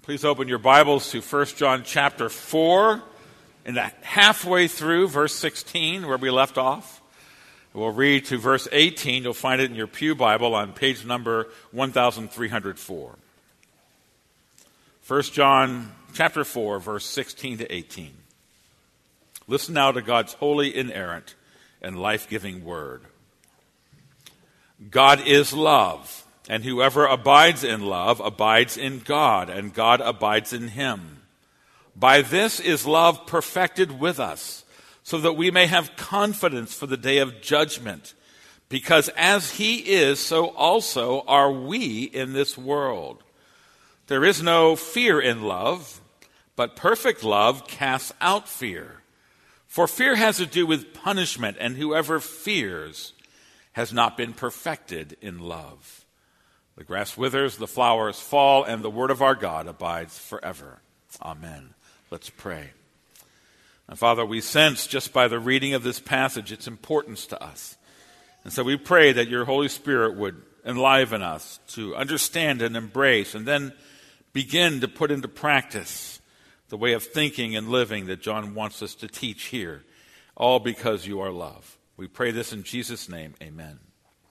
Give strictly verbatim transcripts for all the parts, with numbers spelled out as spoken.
Please open your Bibles to First John chapter four, and halfway through verse sixteen, where we left off. We'll read to verse eighteen. You'll find it in your pew Bible on page number one thousand three hundred four. First John chapter four, verse sixteen to eighteen. Listen now to God's holy, inerrant, and life-giving word. God is love. And whoever abides in love abides in God, and God abides in him. By this is love perfected with us, so that we may have confidence for the day of judgment. Because as he is, so also are we in this world. There is no fear in love, but perfect love casts out fear. For fear has to do with punishment, and whoever fears has not been perfected in love. The grass withers, the flowers fall, and the word of our God abides forever. Amen. Let's pray. And Father, we sense just by the reading of this passage its importance to us. And so we pray that your Holy Spirit would enliven us to understand and embrace and then begin to put into practice the way of thinking and living that John wants us to teach here, all because you are love. We pray this in Jesus' name. Amen.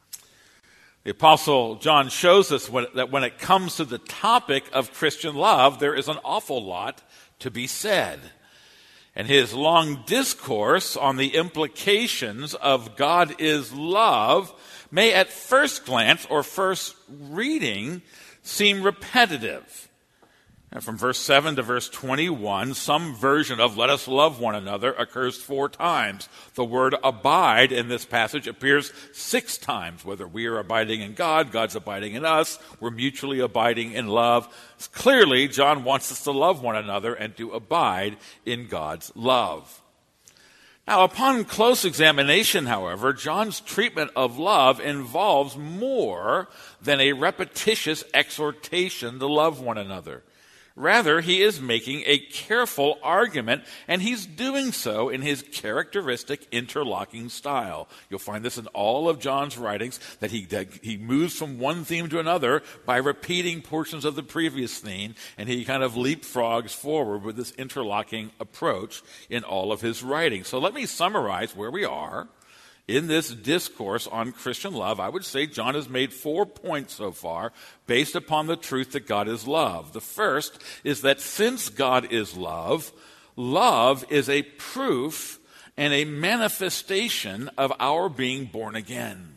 The Apostle John shows us when, that when it comes to the topic of Christian love, there is an awful lot to be said. And his long discourse on the implications of God is love may at first glance or first reading seem repetitive. And from verse seven to verse twenty-one, some version of let us love one another occurs four times. The word abide in this passage appears six times. Whether we are abiding in God, God's abiding in us, we're mutually abiding in love. Clearly, John wants us to love one another and to abide in God's love. Now, upon close examination, however, John's treatment of love involves more than a repetitious exhortation to love one another. Rather, he is making a careful argument, and he's doing so in his characteristic interlocking style. You'll find this in all of John's writings, that he, that he moves from one theme to another by repeating portions of the previous theme, and he kind of leapfrogs forward with this interlocking approach in all of his writings. So let me summarize where we are. In this discourse on Christian love, I would say John has made four points so far based upon the truth that God is love. The first is that since God is love, love is a proof and a manifestation of our being born again.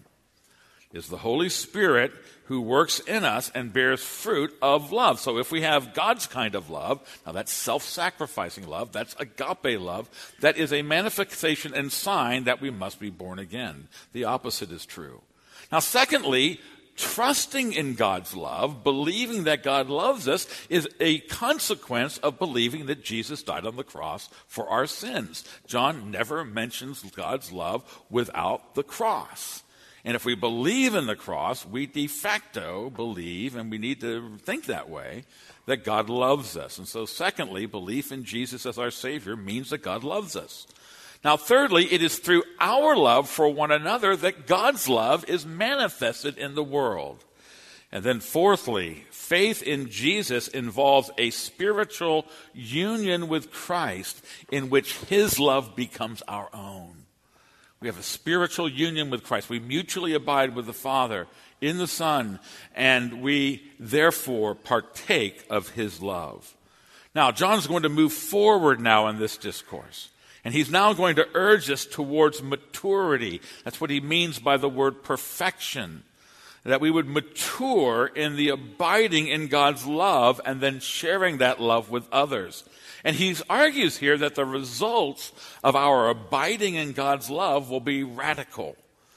It is the Holy Spirit who works in us and bears fruit of love. So if we have God's kind of love, now that's self-sacrificing love, that's agape love, that is a manifestation and sign that we must be born again. The opposite is true. Now secondly, trusting in God's love, believing that God loves us, is a consequence of believing that Jesus died on the cross for our sins. John never mentions God's love without the cross. And if we believe in the cross, we de facto believe, and we need to think that way, that God loves us. And so secondly, belief in Jesus as our Savior means that God loves us. Now thirdly, it is through our love for one another that God's love is manifested in the world. And then fourthly, faith in Jesus involves a spiritual union with Christ in which his love becomes our own. We have a spiritual union with Christ. We mutually abide with the Father in the Son, and we therefore partake of his love. Now, John's going to move forward now in this discourse, and he's now going to urge us towards maturity. That's what he means by the word perfection, that we would mature in the abiding in God's love and then sharing that love with others. And he argues here that the results of our abiding in God's love will be radical.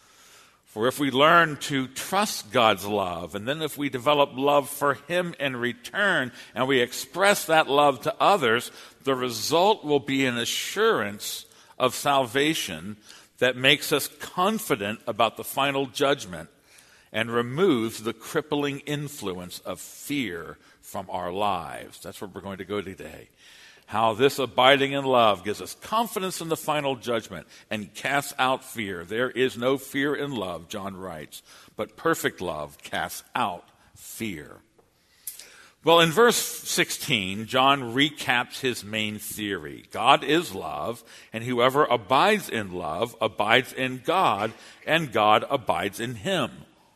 For if we learn to trust God's love, and then if we develop love for him in return, and we express that love to others, the result will be an assurance of salvation that makes us confident about the final judgment and removes the crippling influence of fear from our lives. That's where we're going to go today. How this abiding in love gives us confidence in the final judgment and casts out fear. There is no fear in love, John writes, but perfect love casts out fear. Well, in verse sixteen, John recaps his main theory. God is love, and whoever abides in love abides in God, and God abides in him.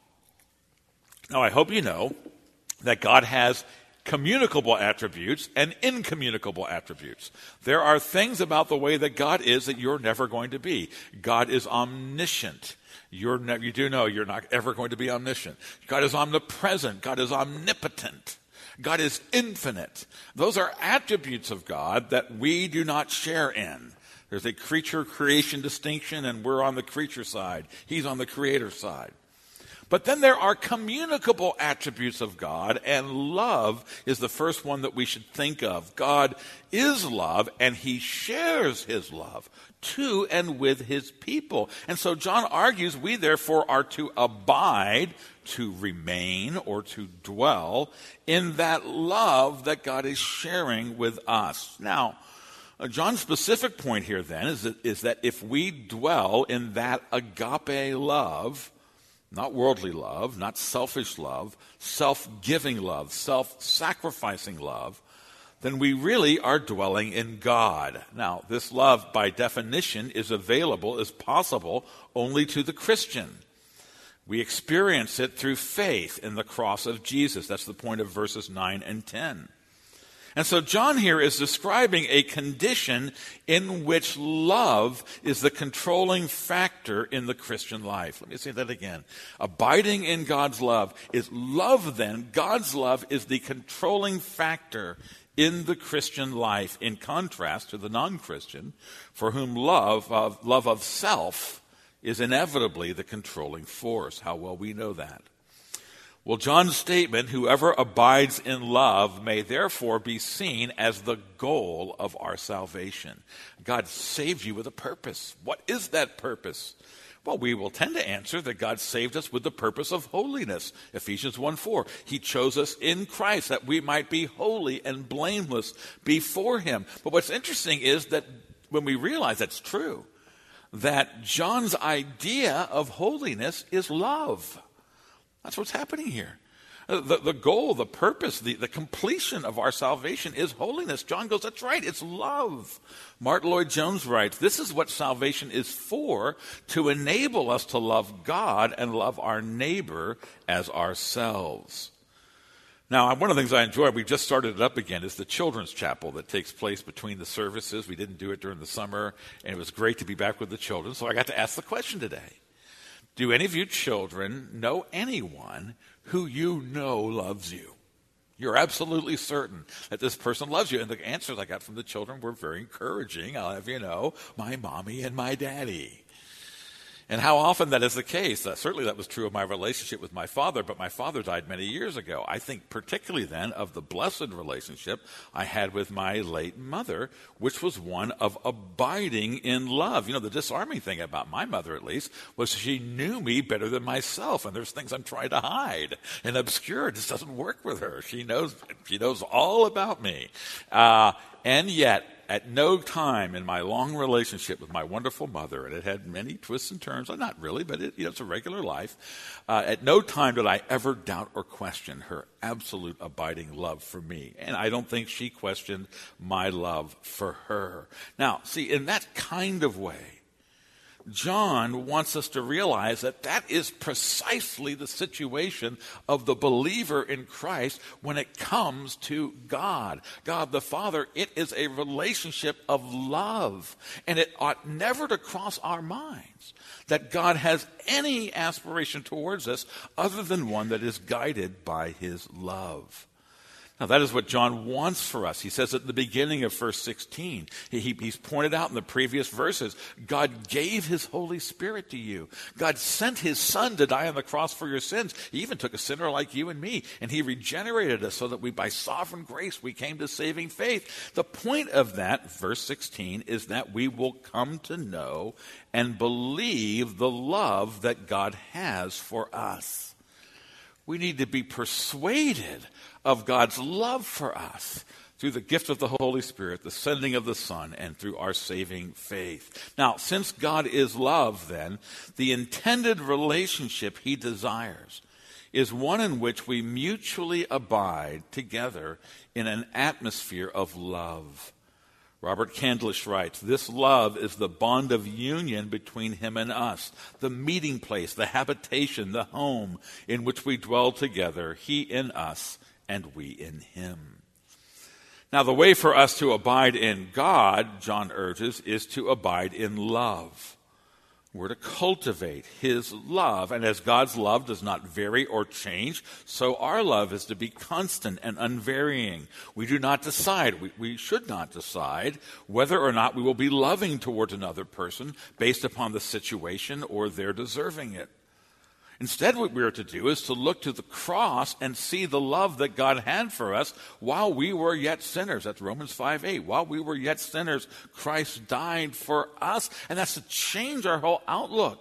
Now, I hope you know that God has communicable attributes and incommunicable attributes. There are things about the way that God is that you're never going to be. God is omniscient. You're ne- you do know you're not ever going to be omniscient. God is omnipresent. God is omnipotent. God is infinite. Those are attributes of God that we do not share in. There's a creature-creation distinction, and we're on the creature side. He's on the creator side. But then there are communicable attributes of God, and love is the first one that we should think of. God is love, and he shares his love to and with his people. And so John argues we therefore are to abide, to remain, or to dwell in that love that God is sharing with us. Now, uh, John's specific point here then is that, is that if we dwell in that agape love, not worldly love, not selfish love, self-giving love, self-sacrificing love, then we really are dwelling in God. Now, this love, by definition, is available, is possible only to the Christian. We experience it through faith in the cross of Jesus. That's the point of verses nine and ten. And so John here is describing a condition in which love is the controlling factor in the Christian life. Let me say that again. Abiding in God's love is love then. God's love is the controlling factor in the Christian life, in contrast to the non-Christian, for whom love of, love of self is inevitably the controlling force. How well we know that. Well, John's statement, whoever abides in love, may therefore be seen as the goal of our salvation. God saved you with a purpose. What is that purpose? Well, we will tend to answer that God saved us with the purpose of holiness. Ephesians one four. He chose us in Christ that we might be holy and blameless before him. But what's interesting is that when we realize that's true, that John's idea of holiness is love. That's what's happening here. The, the goal, the purpose, the, the completion of our salvation is holiness. John goes, that's right, it's love. Martin Lloyd-Jones writes, this is what salvation is for, to enable us to love God and love our neighbor as ourselves. Now, one of the things I enjoy, we just started it up again, is the children's chapel that takes place between the services. We didn't do it during the summer, and it was great to be back with the children. So I got to ask the question today. Do any of you children know anyone who you know loves you? You're absolutely certain that this person loves you. And the answers I got from the children were very encouraging. I'll have you know, my mommy and my daddy. And how often that is the case. Uh, certainly that was true of my relationship with my father, but my father died many years ago. I think particularly then of the blessed relationship I had with my late mother, which was one of abiding in love. You know, the disarming thing about my mother, at least, was she knew me better than myself, and there's things I'm trying to hide and obscure. It just doesn't work with her. She knows, she knows all about me. Uh, and yet, at no time in my long relationship with my wonderful mother, and it had many twists and turns, well, not really, but it, you know, it's a regular life, uh, at no time did I ever doubt or question her absolute abiding love for me. And I don't think she questioned my love for her. Now, see, in that kind of way, John wants us to realize that that is precisely the situation of the believer in Christ when it comes to God. God the Father, it is a relationship of love. And it ought never to cross our minds that God has any aspiration towards us other than one that is guided by his love. Now, that is what John wants for us. He says at the beginning of verse sixteen, he, he, he's pointed out in the previous verses, God gave his Holy Spirit to you. God sent his Son to die on the cross for your sins. He even took a sinner like you and me, and he regenerated us so that we, by sovereign grace, we came to saving faith. The point of that, verse sixteen, is that we will come to know and believe the love that God has for us. We need to be persuaded of God's love for us through the gift of the Holy Spirit, the sending of the Son, and through our saving faith. Now, since God is love, then, the intended relationship he desires is one in which we mutually abide together in an atmosphere of love. Robert Candlish writes, this love is the bond of union between him and us, the meeting place, the habitation, the home in which we dwell together, he in us and we in him. Now, the way for us to abide in God, John urges, is to abide in love. We're to cultivate his love, and as God's love does not vary or change, so our love is to be constant and unvarying. We do not decide, we, we should not decide whether or not we will be loving towards another person based upon the situation or their deserving it. Instead, what we are to do is to look to the cross and see the love that God had for us while we were yet sinners. That's Romans five eight. While we were yet sinners, Christ died for us. And that's to change our whole outlook.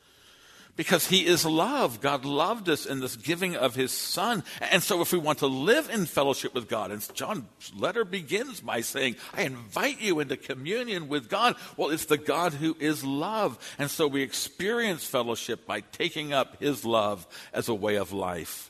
Because he is love. God loved us in this giving of his Son. And so if we want to live in fellowship with God, and John's letter begins by saying, I invite you into communion with God. Well, it's the God who is love. And so we experience fellowship by taking up his love as a way of life.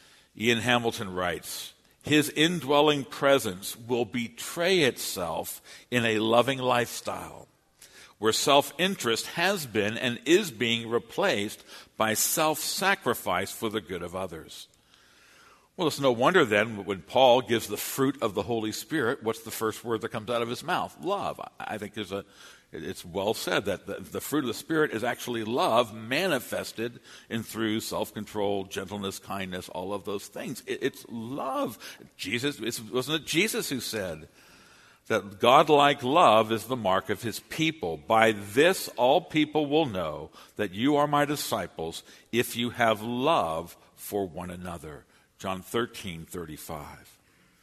Ian Hamilton writes, his indwelling presence will betray itself in a loving lifestyle, where self-interest has been and is being replaced by self-sacrifice for the good of others. Well, it's no wonder then when Paul gives the fruit of the Holy Spirit, what's the first word that comes out of his mouth? Love. I think there's a, it's well said that the, the fruit of the Spirit is actually love manifested in through self-control, gentleness, kindness, all of those things. It, it's love. Jesus, it wasn't it Jesus who said that godlike love is the mark of his people. By this all people will know that you are my disciples if you have love for one another. John thirteen thirty-five.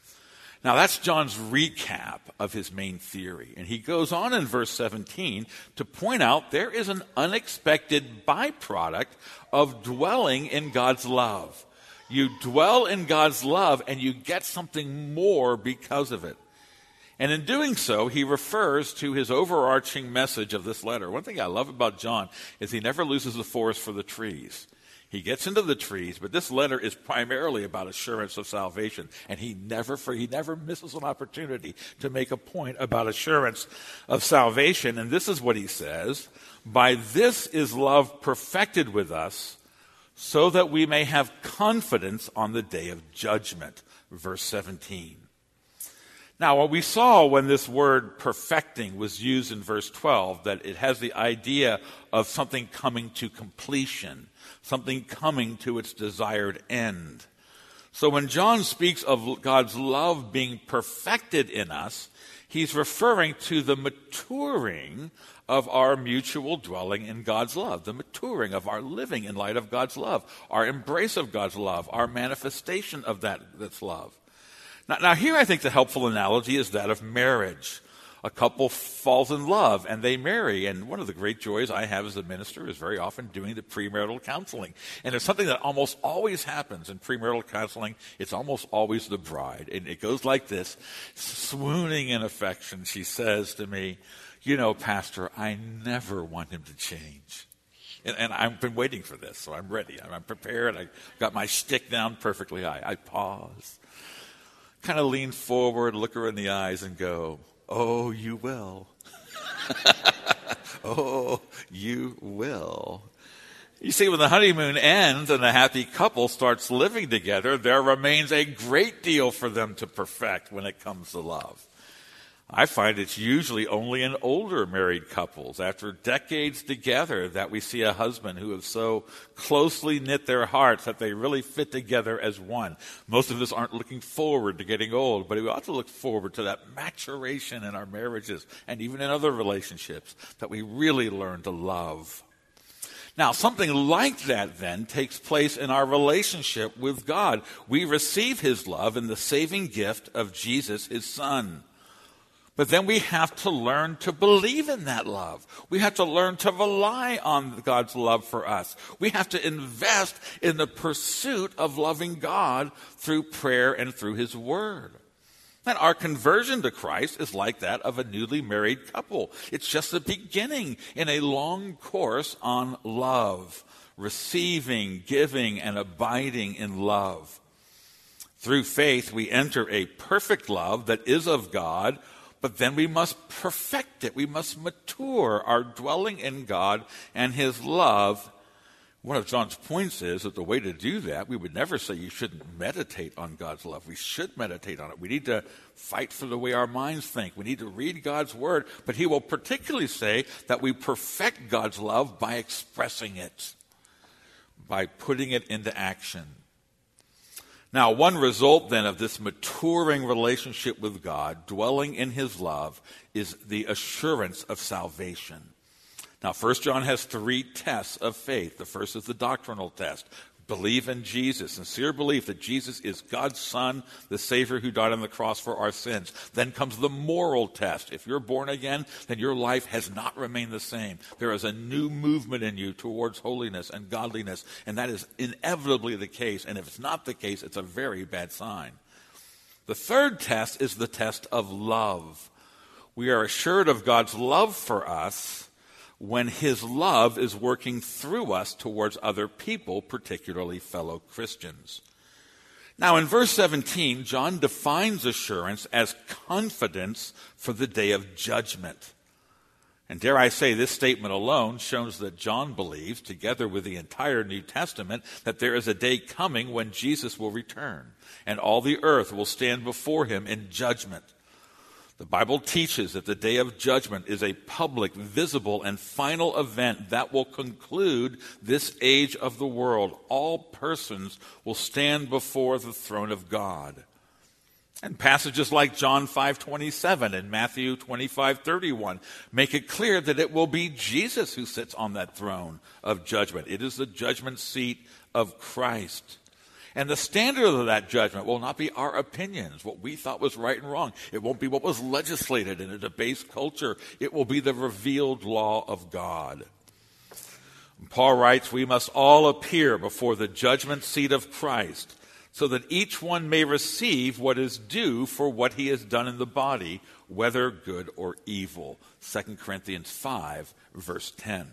Now that's John's recap of his main theory. And he goes on in verse seventeen to point out there is an unexpected byproduct of dwelling in God's love. You dwell in God's love and you get something more because of it. And in doing so, he refers to his overarching message of this letter. One thing I love about John is he never loses the forest for the trees. He gets into the trees, but this letter is primarily about assurance of salvation. And he never, for he never misses an opportunity to make a point about assurance of salvation. And this is what he says, by this is love perfected with us, so that we may have confidence on the day of judgment. Verse seventeen. Now, what we saw when this word perfecting was used in verse twelve, that it has the idea of something coming to completion, something coming to its desired end. So when John speaks of God's love being perfected in us, he's referring to the maturing of our mutual dwelling in God's love, the maturing of our living in light of God's love, our embrace of God's love, our manifestation of that that's love. Now, now, here I think the helpful analogy is that of marriage. A couple falls in love and they marry. And one of the great joys I have as a minister is very often doing the premarital counseling. And there's something that almost always happens in premarital counseling. It's almost always the bride. And it goes like this. Swooning in affection, she says to me, you know, Pastor, I never want him to change. And, and I've been waiting for this, so I'm ready. I'm, I'm prepared. I got my shtick down perfectly high. I pause. Kind of lean forward, look her in the eyes and go, oh, you will. Oh, you will. You see, when the honeymoon ends and a happy couple starts living together, there remains a great deal for them to perfect when it comes to love. I find it's usually only in older married couples, after decades together, that we see a husband who has so closely knit their hearts that they really fit together as one. Most of us aren't looking forward to getting old, but we ought to look forward to that maturation in our marriages and even in other relationships, that we really learn to love. Now, something like that then takes place in our relationship with God. We receive his love in the saving gift of Jesus, his Son. But then we have to learn to believe in that love. We have to learn to rely on God's love for us. We have to invest in the pursuit of loving God through prayer and through his word. And our conversion to Christ is like that of a newly married couple. It's just the beginning in a long course on love. receiving, giving, and abiding in love. Through faith, we enter a perfect love that is of God, but then we must perfect it. We must mature our dwelling in God and his love. One of John's points is that the way to do that, we would never say you shouldn't meditate on God's love. We should meditate on it. We need to fight for the way our minds think. We need to read God's word. But he will particularly say that we perfect God's love by expressing it, by putting it into action. Now, one result then of this maturing relationship with God, dwelling in his love, is the assurance of salvation. Now, First John has three tests of faith. The first is the doctrinal test. Believe in Jesus, sincere belief that Jesus is God's Son, the Savior who died on the cross for our sins. Then comes the moral test. If you're born again, then your life has not remained the same. There is a new movement in you towards holiness and godliness, and that is inevitably the case. And if it's not the case, it's a very bad sign. The third test is the test of love. We are assured of God's love for us when his love is working through us towards other people, particularly fellow Christians. Now, in verse seventeen, John defines assurance as confidence for the day of judgment. And dare I say, this statement alone shows that John believes, together with the entire New Testament, that there is a day coming when Jesus will return, and all the earth will stand before him in judgment. The Bible teaches that the day of judgment is a public, visible, and final event that will conclude this age of the world. All persons will stand before the throne of God. And passages like John five twenty-seven and Matthew twenty-five thirty-one make it clear that it will be Jesus who sits on that throne of judgment. It is the judgment seat of Christ. And the standard of that judgment will not be our opinions, what we thought was right and wrong. It won't be what was legislated in a debased culture. It will be the revealed law of God. And Paul writes, we must all appear before the judgment seat of Christ, so that each one may receive what is due for what he has done in the body, whether good or evil. Second Corinthians five, verse ten.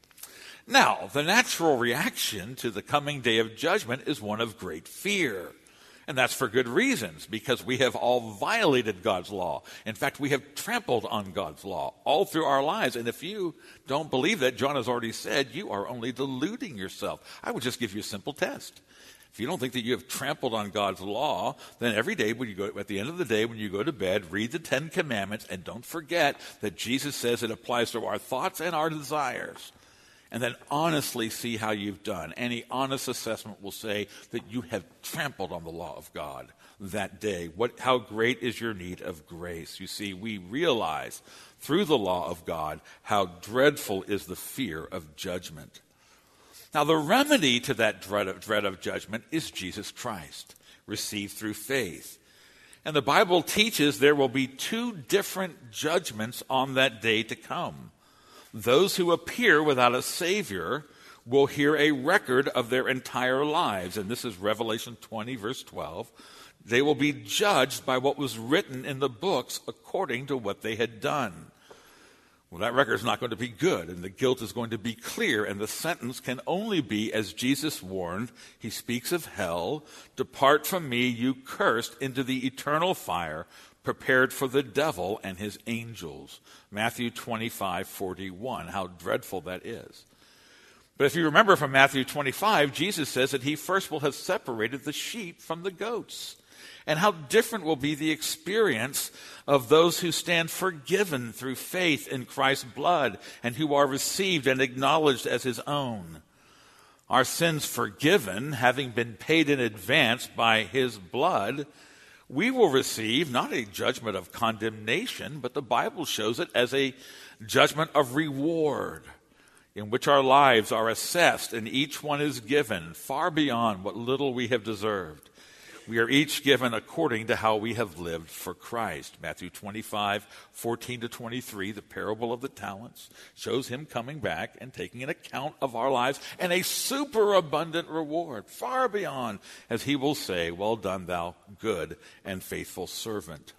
Now, the natural reaction to the coming day of judgment is one of great fear. And that's for good reasons, because we have all violated God's law. In fact, we have trampled on God's law all through our lives. And if you don't believe that, John has already said, you are only deluding yourself. I would just give you a simple test. If you don't think that you have trampled on God's law, then every day when you go, at the end of the day when you go to bed, read the Ten Commandments, and don't forget that Jesus says it applies to our thoughts and our desires. And then honestly see how you've done. Any honest assessment will say that you have trampled on the law of God that day. What, how great is your need of grace? You see, we realize through the law of God how dreadful is the fear of judgment. Now, the remedy to that dread of, dread of judgment is Jesus Christ, received through faith. And the Bible teaches there will be two different judgments on that day to come. Those who appear without a Savior will hear a record of their entire lives. And this is Revelation twenty, verse twelve. They will be judged by what was written in the books according to what they had done. Well, that record is not going to be good, and the guilt is going to be clear, and the sentence can only be, as Jesus warned, he speaks of hell, "Depart from me, you cursed, into the eternal fire, prepared for the devil and his angels." Matthew twenty-five forty-one. How dreadful that is. But if you remember from Matthew twenty-five, Jesus says that he first will have separated the sheep from the goats. And how different will be the experience of those who stand forgiven through faith in Christ's blood and who are received and acknowledged as his own. Our sins forgiven, having been paid in advance by his blood, we will receive not a judgment of condemnation, but the Bible shows it as a judgment of reward, in which our lives are assessed and each one is given far beyond what little we have deserved. We are each given according to how we have lived for Christ. Matthew twenty-five, fourteen to twenty-three, the parable of the talents, shows him coming back and taking an account of our lives and a superabundant reward, far beyond, as he will say, "Well done, thou good and faithful servant."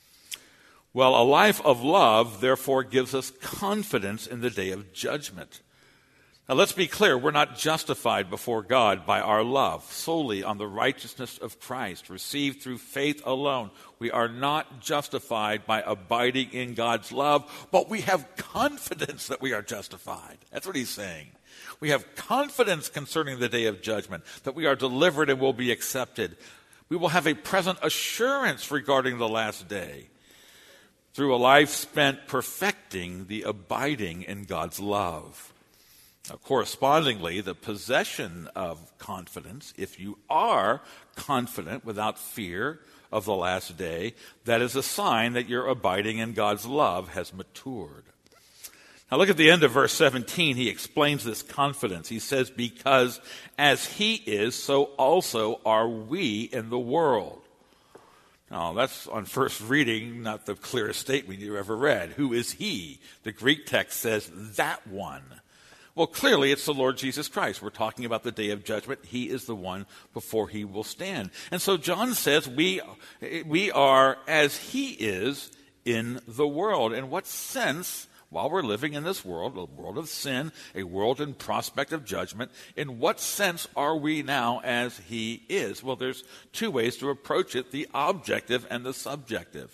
Well, a life of love, therefore, gives us confidence in the day of judgment. Now let's be clear, we're not justified before God by our love, solely on the righteousness of Christ, received through faith alone. We are not justified by abiding in God's love, but we have confidence that we are justified. That's what he's saying. We have confidence concerning the day of judgment, that we are delivered and will be accepted. We will have a present assurance regarding the last day through a life spent perfecting the abiding in God's love. Now, correspondingly, the possession of confidence, if you are confident without fear of the last day, that is a sign that your abiding in God's love has matured. Now look at the end of verse seventeen. He explains this confidence. He says, because as he is, so also are we in the world. Now, that's on first reading not the clearest statement you ever read. Who is he? The Greek text says, that one. Well, clearly it's the Lord Jesus Christ. We're talking about the day of judgment. He is the one before he will stand. And so John says we, we are as he is in the world. In what sense, while we're living in this world, a world of sin, a world in prospect of judgment, in what sense are we now as he is? Well, there's two ways to approach it, the objective and the subjective.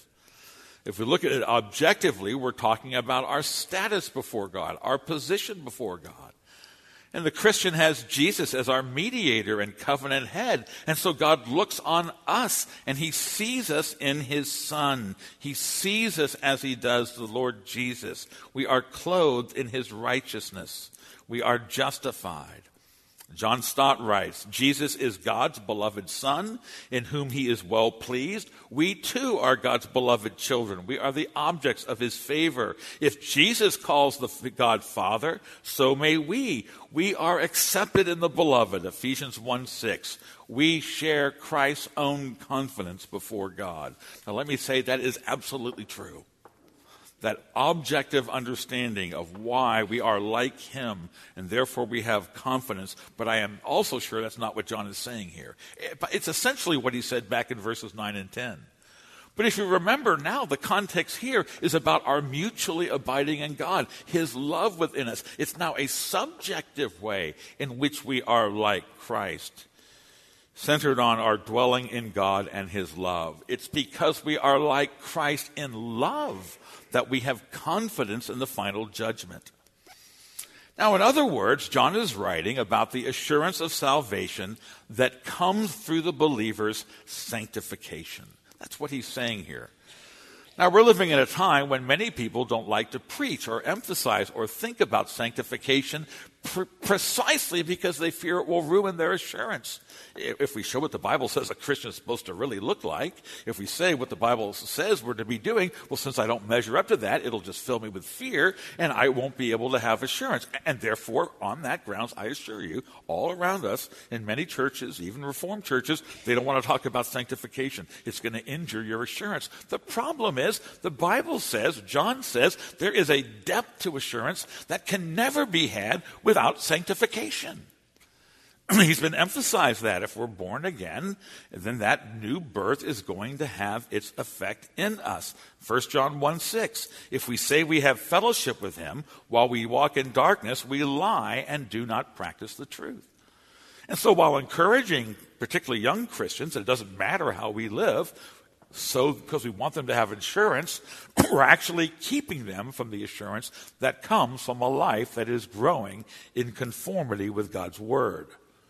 If we look at it objectively, we're talking about our status before God, our position before God. And the Christian has Jesus as our mediator and covenant head. And so God looks on us and he sees us in his Son. He sees us as he does the Lord Jesus. We are clothed in his righteousness. We are justified. John Stott writes, Jesus is God's beloved Son, in whom he is well pleased. We too are God's beloved children. We are the objects of his favor. If Jesus calls the God Father, so may we. We are accepted in the beloved, Ephesians one six. We share Christ's own confidence before God. Now let me say that is absolutely true. That objective understanding of why we are like him and therefore we have confidence. But I am also sure that's not what John is saying here. It's essentially what he said back in verses nine and ten. But if you remember now, the context here is about our mutually abiding in God, his love within us. It's now a subjective way in which we are like Christ, centered on our dwelling in God and his love. It's because we are like Christ in love that we have confidence in the final judgment. Now, in other words, John is writing about the assurance of salvation that comes through the believer's sanctification. That's what he's saying here. Now, we're living in a time when many people don't like to preach or emphasize or think about sanctification pre- precisely because they fear it will ruin their assurance. If we show what the Bible says a Christian is supposed to really look like, if we say what the Bible says we're to be doing, well, since I don't measure up to that, it'll just fill me with fear, and I won't be able to have assurance. And therefore, on that grounds, I assure you, all around us, in many churches, even Reformed churches, they don't want to talk about sanctification. It's going to injure your assurance. The problem is, the Bible says, John says, there is a depth to assurance that can never be had without sanctification. He's been emphasized that if we're born again, then that new birth is going to have its effect in us. First John one six, if we say we have fellowship with him while we walk in darkness, we lie and do not practice the truth. And so while encouraging particularly young Christians, it doesn't matter how we live, so because we want them to have assurance, we're actually keeping them from the assurance that comes from a life that is growing in conformity with God's word.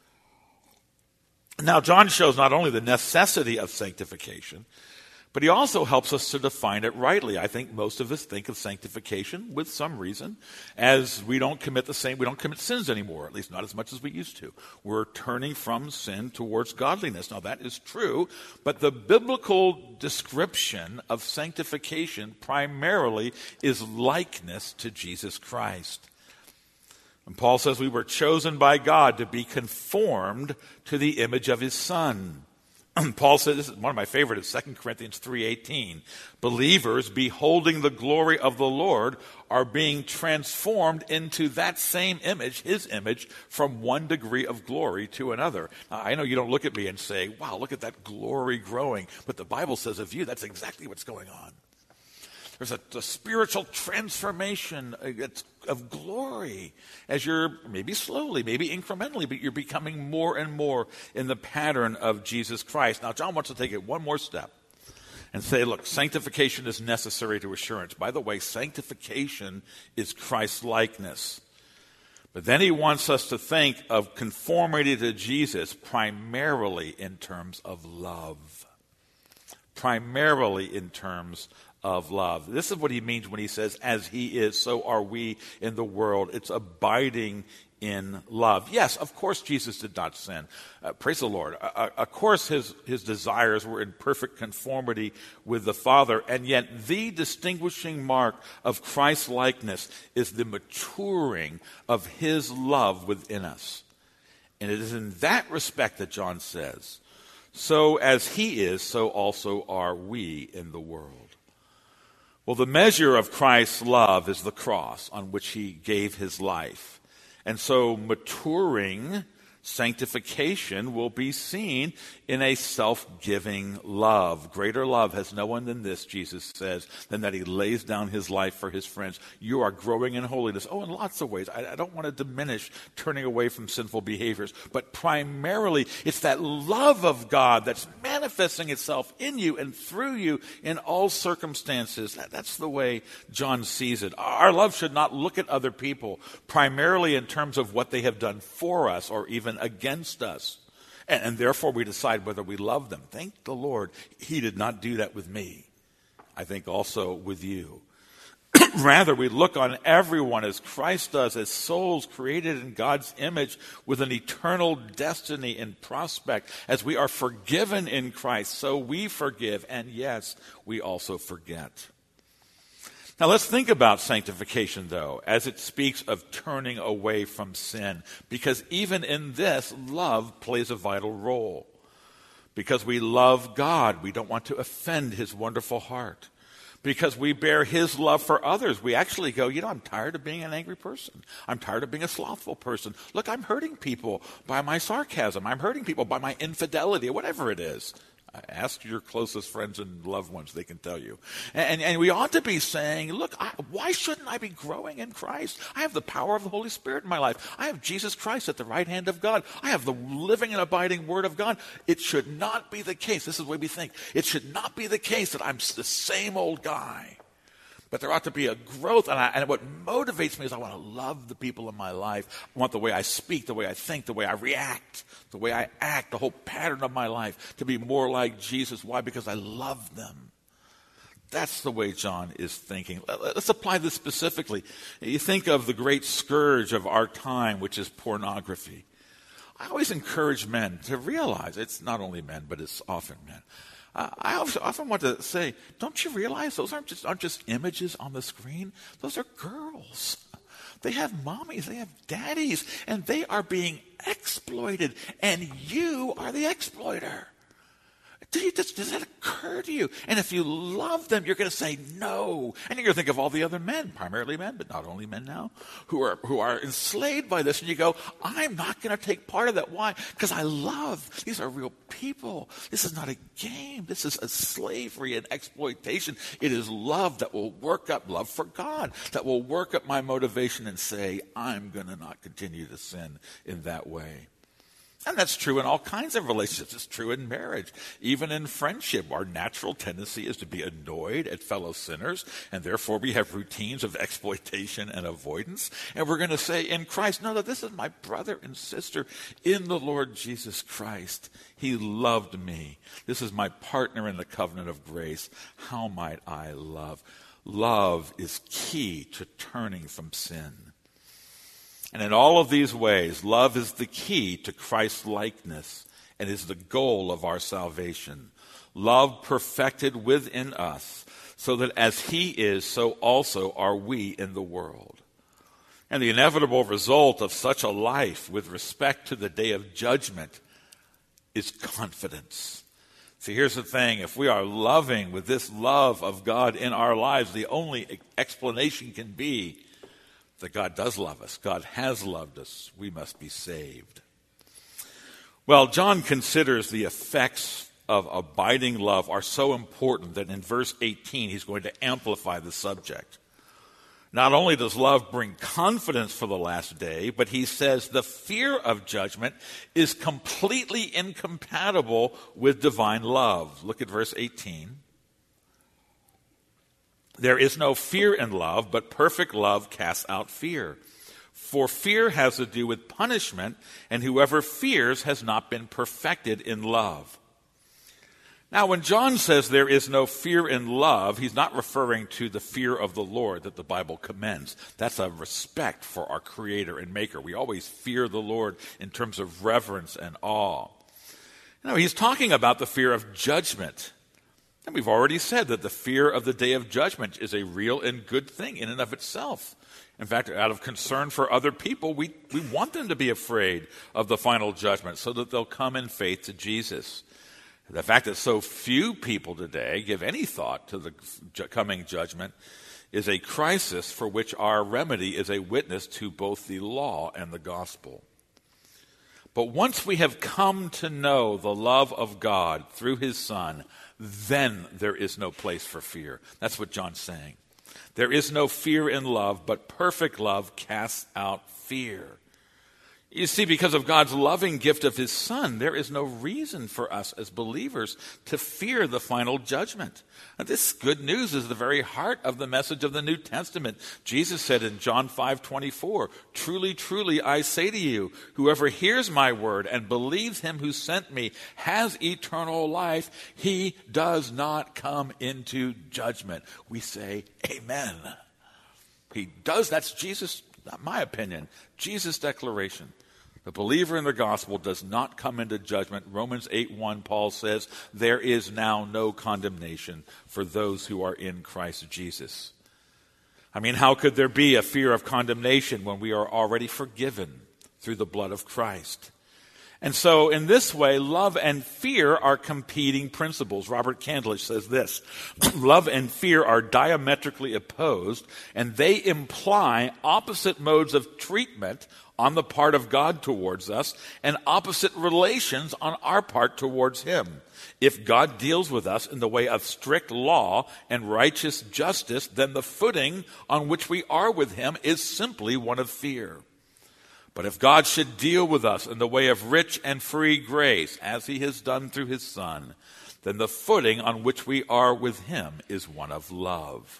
Now, John shows not only the necessity of sanctification, but he also helps us to define it rightly. I think most of us think of sanctification, with some reason, as we don't commit the same, we don't commit sins anymore, at least not as much as we used to. We're turning from sin towards godliness. Now, that is true, but the biblical description of sanctification primarily is likeness to Jesus Christ. And Paul says we were chosen by God to be conformed to the image of his Son. Paul says, this is one of my favorites, Second Corinthians three eighteen. Believers, beholding the glory of the Lord, are being transformed into that same image, his image, from one degree of glory to another. Now, I know you don't look at me and say, wow, look at that glory growing. But the Bible says of you, that's exactly what's going on. There's a, a spiritual transformation of glory as you're maybe slowly, maybe incrementally, but you're becoming more and more in the pattern of Jesus Christ. Now, John wants to take it one more step and say, look, sanctification is necessary to assurance. By the way, sanctification is Christ-likeness. But then he wants us to think of conformity to Jesus primarily in terms of love. Primarily in terms of love. This is what he means when he says, as he is, so are we in the world. It's abiding in love. Yes, of course Jesus did not sin. Uh, praise the Lord. Uh, of course his, his desires were in perfect conformity with the Father, and yet the distinguishing mark of Christ's likeness is the maturing of his love within us. And it is in that respect that John says, so as he is, so also are we in the world. Well, the measure of Christ's love is the cross on which he gave his life. And so maturing sanctification will be seen in a self-giving love. Greater love has no one than this, Jesus says, than that he lays down his life for his friends. You are growing in holiness. Oh, in lots of ways. I, I don't want to diminish turning away from sinful behaviors, but primarily it's that love of God that's manifesting itself in you and through you in all circumstances. That, that's the way John sees it. Our love should not look at other people primarily in terms of what they have done for us or even against us. And, and therefore we decide whether we love them. Thank the Lord, he did not do that with me. I think also with you. Rather, we look on everyone as Christ does, as souls created in God's image with an eternal destiny in prospect. As we are forgiven in Christ, so we forgive. And yes, we also forget. Now let's think about sanctification, though, as it speaks of turning away from sin. Because even in this, love plays a vital role. Because we love God, we don't want to offend his wonderful heart. Because we bear his love for others, we actually go, you know, I'm tired of being an angry person. I'm tired of being a slothful person. Look, I'm hurting people by my sarcasm. I'm hurting people by my infidelity, whatever it is. Ask your closest friends and loved ones, they can tell you. And, and we ought to be saying, look, I, why shouldn't I be growing in Christ? I have the power of the Holy Spirit in my life. I have Jesus Christ at the right hand of God. I have the living and abiding Word of God. It should not be the case. This is the way we think. It should not be the case that I'm the same old guy. But there ought to be a growth, and, I, and what motivates me is I want to love the people in my life. I want the way I speak, the way I think, the way I react, the way I act, the whole pattern of my life to be more like Jesus. Why? Because I love them. That's the way John is thinking. Let's apply this specifically. You think of the great scourge of our time, which is pornography. I always encourage men to realize, it's not only men, but it's often men. Uh, I often want to say, don't you realize those aren't just, aren't just images on the screen? Those are girls. They have mommies, they have daddies, and they are being exploited, and you are the exploiter. Does, does that occur to you? And if you love them, you're going to say no. And you're going to think of all the other men, primarily men, but not only men now, who are who are enslaved by this. And you go, I'm not going to take part of that. Why? Because I love. These are real people. This is not a game. This is a slavery and exploitation. It is love that will work up, love for God, that will work up my motivation and say, I'm going to not continue to sin in that way. And that's true in all kinds of relationships. It's true in marriage. Even in friendship, our natural tendency is to be annoyed at fellow sinners, and therefore we have routines of exploitation and avoidance. And we're going to say in Christ, no, no, this is my brother and sister in the Lord Jesus Christ. He loved me. This is my partner in the covenant of grace. How might I love? Love is key to turning from sin. And in all of these ways, love is the key to Christ's likeness and is the goal of our salvation. Love perfected within us, so that as he is, so also are we in the world. And the inevitable result of such a life with respect to the day of judgment is confidence. See, here's the thing. If we are loving with this love of God in our lives, the only explanation can be that God does love us. God has loved us. We must be saved. Well, John considers the effects of abiding love are so important that in verse eighteen, he's going to amplify the subject. Not only does love bring confidence for the last day, but he says the fear of judgment is completely incompatible with divine love. Look at verse eighteen. There is no fear in love, but perfect love casts out fear. For fear has to do with punishment, and whoever fears has not been perfected in love. Now, when John says there is no fear in love, he's not referring to the fear of the Lord that the Bible commends. That's a respect for our Creator and Maker. We always fear the Lord in terms of reverence and awe. No, he's talking about the fear of judgment. And we've already said that the fear of the day of judgment is a real and good thing in and of itself. In fact, out of concern for other people, we, we want them to be afraid of the final judgment so that they'll come in faith to Jesus. The fact that so few people today give any thought to the coming judgment is a crisis for which our remedy is a witness to both the law and the gospel. But once we have come to know the love of God through his Son, then there is no place for fear. That's what John's saying. There is no fear in love, but perfect love casts out fear. You see, because of God's loving gift of his Son, there is no reason for us as believers to fear the final judgment. And this good news is the very heart of the message of the New Testament. Jesus said in John five twenty-four, "Truly, truly, I say to you, whoever hears my word and believes him who sent me has eternal life. He does not come into judgment." We say, amen. He does. That's Jesus, not my opinion, Jesus' declaration. The believer in the gospel does not come into judgment. Romans eight one, Paul says, there is now no condemnation for those who are in Christ Jesus. I mean, how could there be a fear of condemnation when we are already forgiven through the blood of Christ? And so in this way, love and fear are competing principles. Robert Candlish says this, love and fear are diametrically opposed, and they imply opposite modes of treatment on the part of God towards us and opposite relations on our part towards him. If God deals with us in the way of strict law and righteous justice, then the footing on which we are with him is simply one of fear. But if God should deal with us in the way of rich and free grace, as he has done through his Son, then the footing on which we are with him is one of love.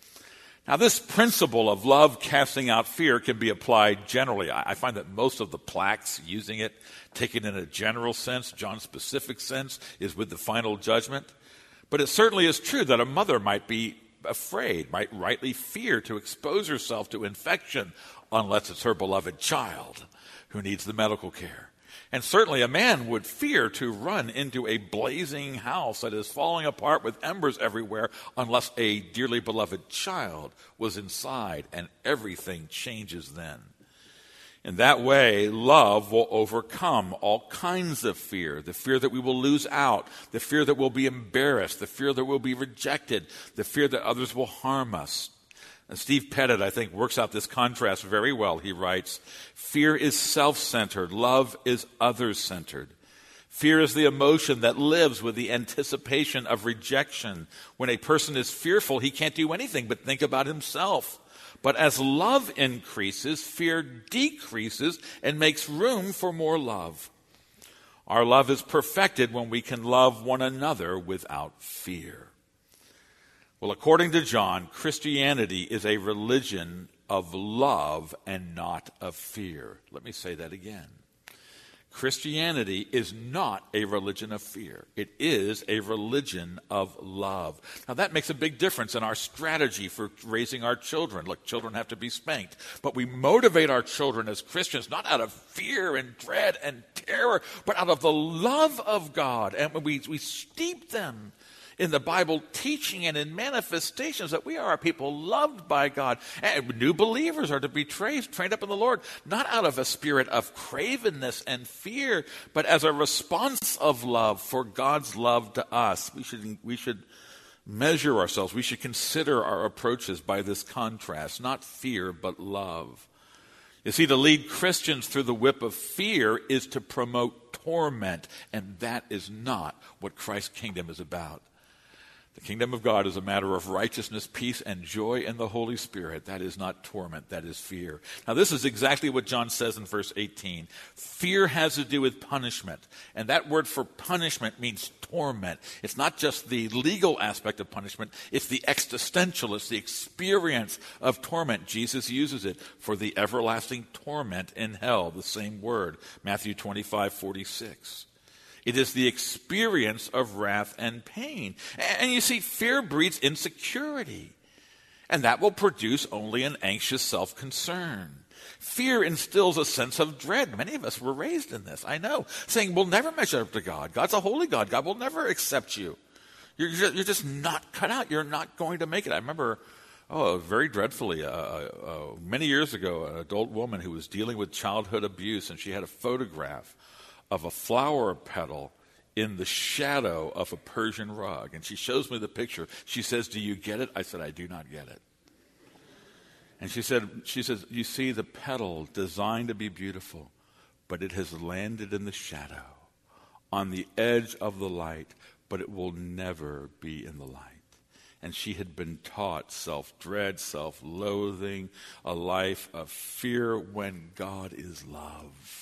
Now, this principle of love casting out fear can be applied generally. I find that most of the plaques using it, taken in a general sense, John's specific sense, is with the final judgment. But it certainly is true that a mother might be afraid, might rightly fear to expose herself to infection unless it's her beloved child who needs the medical care. And certainly a man would fear to run into a blazing house that is falling apart with embers everywhere unless a dearly beloved child was inside, and everything changes then. In that way, love will overcome all kinds of fear. The fear that we will lose out, the fear that we'll be embarrassed, the fear that we'll be rejected, the fear that others will harm us. And Steve Pettit, I think, works out this contrast very well. He writes, fear is self-centered, love is others-centered. Fear is the emotion that lives with the anticipation of rejection. When a person is fearful, he can't do anything but think about himself. But as love increases, fear decreases and makes room for more love. Our love is perfected when we can love one another without fear. Well, according to John, Christianity is a religion of love and not of fear. Let me say that again. Christianity is not a religion of fear. It is a religion of love. Now, that makes a big difference in our strategy for raising our children. Look, children have to be spanked. But we motivate our children as Christians not out of fear and dread and terror, but out of the love of God. And we, we steep them in the Bible teaching and in manifestations that we are a people loved by God. And new believers are to be trained, trained up in the Lord, not out of a spirit of cravenness and fear, but as a response of love for God's love to us. We should, we should measure ourselves. We should consider our approaches by this contrast, not fear, but love. You see, to lead Christians through the whip of fear is to promote torment, and that is not what Christ's kingdom is about. The kingdom of God is a matter of righteousness, peace, and joy in the Holy Spirit. That is not torment, that is fear. Now, this is exactly what John says in verse eighteen. Fear has to do with punishment, and that word for punishment means torment. It's not just the legal aspect of punishment, it's the existential, it's the experience of torment. Jesus uses it for the everlasting torment in hell, the same word, Matthew twenty-five forty-six. It is the experience of wrath and pain. And you see, fear breeds insecurity, and that will produce only an anxious self-concern. Fear instills a sense of dread. Many of us were raised in this, I know, saying we'll never measure up to God. God's a holy God. God will never accept you. You're just, you're just not cut out. You're not going to make it. I remember, oh, very dreadfully, uh, uh, many years ago, an adult woman who was dealing with childhood abuse, and she had a photograph of a flower petal in the shadow of a Persian rug. And she shows me the picture. She says, "Do you get it?" I said, "I do not get it." And she said, she says, "You see, the petal designed to be beautiful, but it has landed in the shadow, on the edge of the light, but it will never be in the light." And she had been taught self-dread, self-loathing, a life of fear when God is love.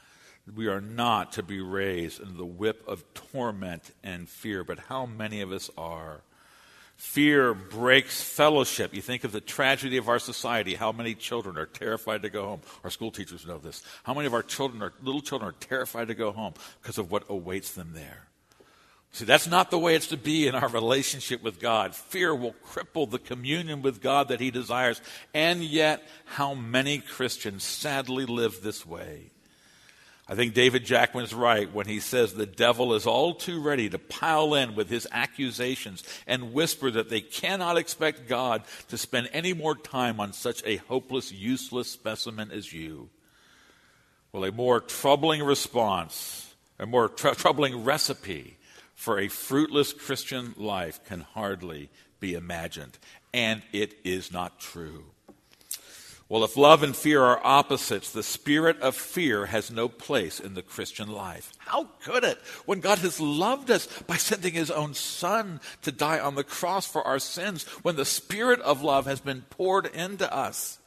We are not to be raised in the whip of torment and fear, but how many of us are? Fear breaks fellowship. You think of the tragedy of our society, how many children are terrified to go home. Our school teachers know this. How many of our children, are, little children, are terrified to go home because of what awaits them there? See, that's not the way it's to be in our relationship with God. Fear will cripple the communion with God that he desires, and yet how many Christians sadly live this way. I think David Jackman's right when he says the devil is all too ready to pile in with his accusations and whisper that they cannot expect God to spend any more time on such a hopeless, useless specimen as you. Well, a more troubling response, a more tr- troubling recipe for a fruitless Christian life can hardly be imagined. And it is not true. Well, if love and fear are opposites, the spirit of fear has no place in the Christian life. How could it, when God has loved us by sending his own Son to die on the cross for our sins, when the spirit of love has been poured into us?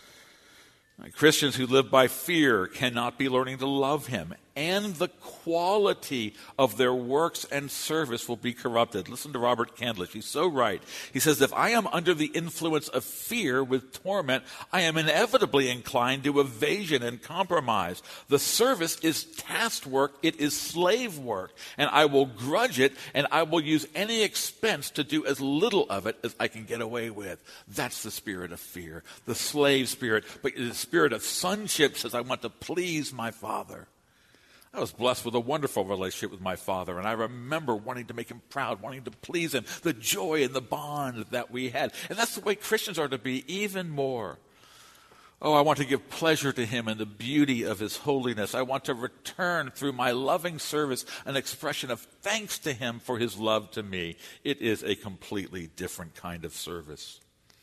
Christians who live by fear cannot be learning to love him, and the quality of their works and service will be corrupted. Listen to Robert Candlish. He's so right. He says, if I am under the influence of fear with torment, I am inevitably inclined to evasion and compromise. The service is task work. It is slave work. And I will grudge it, and I will use any expense to do as little of it as I can get away with. That's the spirit of fear, the slave spirit. But the spirit of sonship says, I want to please my Father. I was blessed with a wonderful relationship with my father, and I remember wanting to make him proud, wanting to please him, the joy and the bond that we had. And that's the way Christians are to be even more. Oh, I want to give pleasure to him in the beauty of his holiness. I want to return through my loving service an expression of thanks to him for his love to me. It is a completely different kind of service.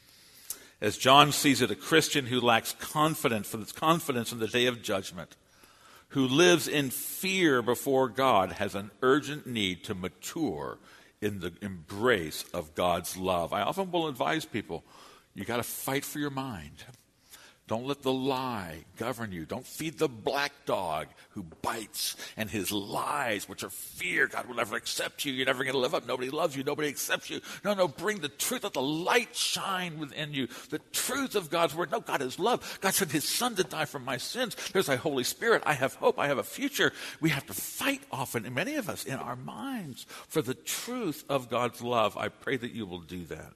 As John sees it, a Christian who lacks confidence, for confidence in the day of judgment, who lives in fear before God, has an urgent need to mature in the embrace of God's love. I often will advise people, you got to fight for your mind. Don't let the lie govern you. Don't feed the black dog who bites and his lies, which are fear. God will never accept you. You're never going to live up. Nobody loves you. Nobody accepts you. No, no, bring the truth. Let the light shine within you. The truth of God's word. No, God is love. God sent his Son to die for my sins. There's a Holy Spirit. I have hope. I have a future. We have to fight often, and many of us in our minds, for the truth of God's love. I pray that you will do that.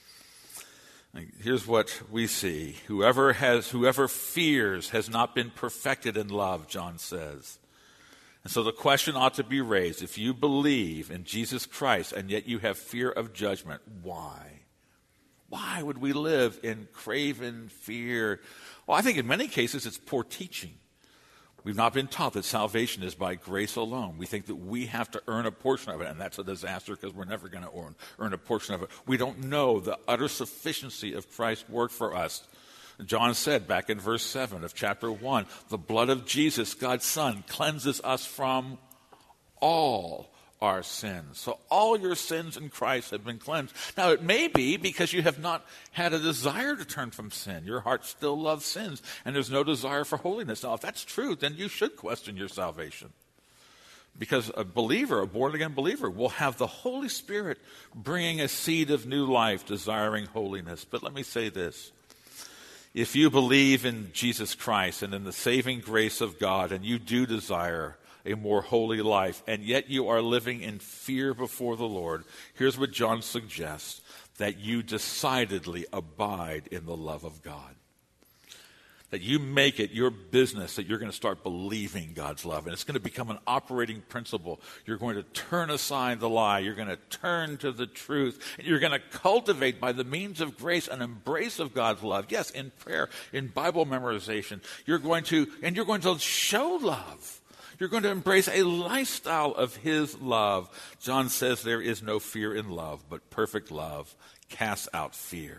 Here's what we see. Whoever has, whoever fears has not been perfected in love, John says. And so the question ought to be raised, if you believe in Jesus Christ and yet you have fear of judgment, why? Why would we live in craven fear? Well, I think in many cases it's poor teaching. We've not been taught that salvation is by grace alone. We think that we have to earn a portion of it, and that's a disaster because we're never going to earn, earn a portion of it. We don't know the utter sufficiency of Christ's work for us. John said back in verse seven of chapter one, the blood of Jesus, God's Son, cleanses us from all our sins. So all your sins in Christ have been cleansed. Now it may be because you have not had a desire to turn from sin. Your heart still loves sins and there's no desire for holiness. Now if that's true, then you should question your salvation. Because a believer, a born-again believer, will have the Holy Spirit bringing a seed of new life, desiring holiness. But let me say this. If you believe in Jesus Christ and in the saving grace of God, and you do desire a more holy life, and yet you are living in fear before the Lord, here's what John suggests, that you decidedly abide in the love of God. That you make it your business that you're going to start believing God's love. And it's going to become an operating principle. You're going to turn aside the lie. You're going to turn to the truth. And you're going to cultivate by the means of grace an embrace of God's love. Yes, in prayer, in Bible memorization. You're going to, and you're going to show love. You're going to embrace a lifestyle of his love. John says there is no fear in love, but perfect love casts out fear.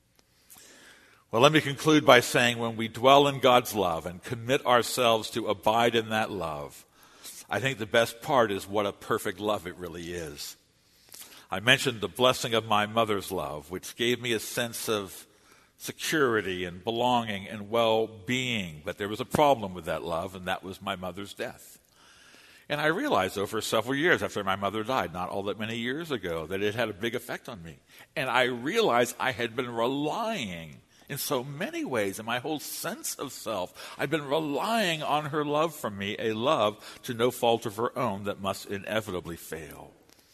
Well, let me conclude by saying when we dwell in God's love and commit ourselves to abide in that love, I think the best part is what a perfect love it really is. I mentioned the blessing of my mother's love, which gave me a sense of security and belonging and well-being. But there was a problem with that love, and that was my mother's death. And I realized over several years after my mother died, not all that many years ago, that it had a big effect on me. And I realized I had been relying in so many ways, in my whole sense of self, I've been relying on her love for me, a love to no fault of her own that must inevitably fail.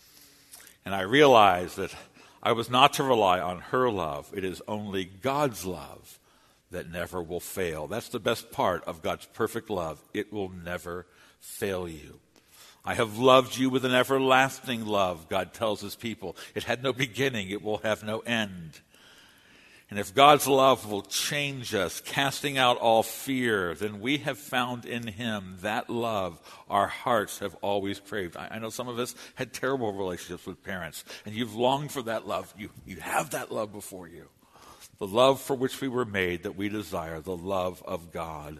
And I realized that I was not to rely on her love. It is only God's love that never will fail. That's the best part of God's perfect love. It will never fail you. I have loved you with an everlasting love, God tells his people. It had no beginning. It will have no end. And if God's love will change us, casting out all fear, then we have found in him that love our hearts have always craved. I, I know some of us had terrible relationships with parents, and you've longed for that love. You, you have that love before you. The love for which we were made, that we desire, the love of God.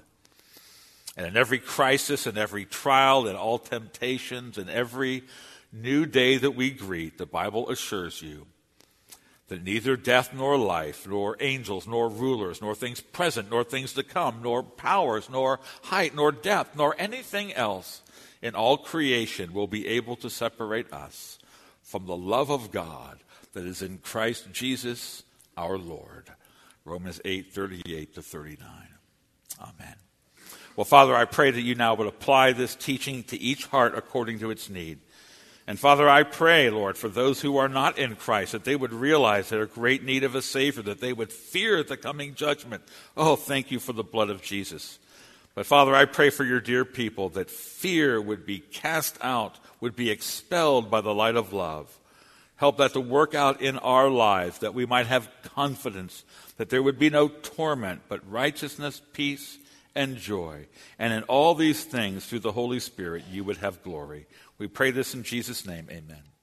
And in every crisis, in every trial, in all temptations, in every new day that we greet, the Bible assures you that neither death nor life, nor angels, nor rulers, nor things present, nor things to come, nor powers, nor height, nor depth, nor anything else in all creation will be able to separate us from the love of God that is in Christ Jesus our Lord. Romans eight, thirty-eight to thirty-nine. Amen. Well, Father, I pray that you now would apply this teaching to each heart according to its need. And Father, I pray, Lord, for those who are not in Christ, that they would realize they're in great need of a Savior, that they would fear the coming judgment. Oh, thank you for the blood of Jesus. But Father, I pray for your dear people that fear would be cast out, would be expelled by the light of love. Help that to work out in our lives, that we might have confidence, that there would be no torment, but righteousness, peace, and joy. And in all these things, through the Holy Spirit, you would have glory. We pray this in Jesus' name. Amen.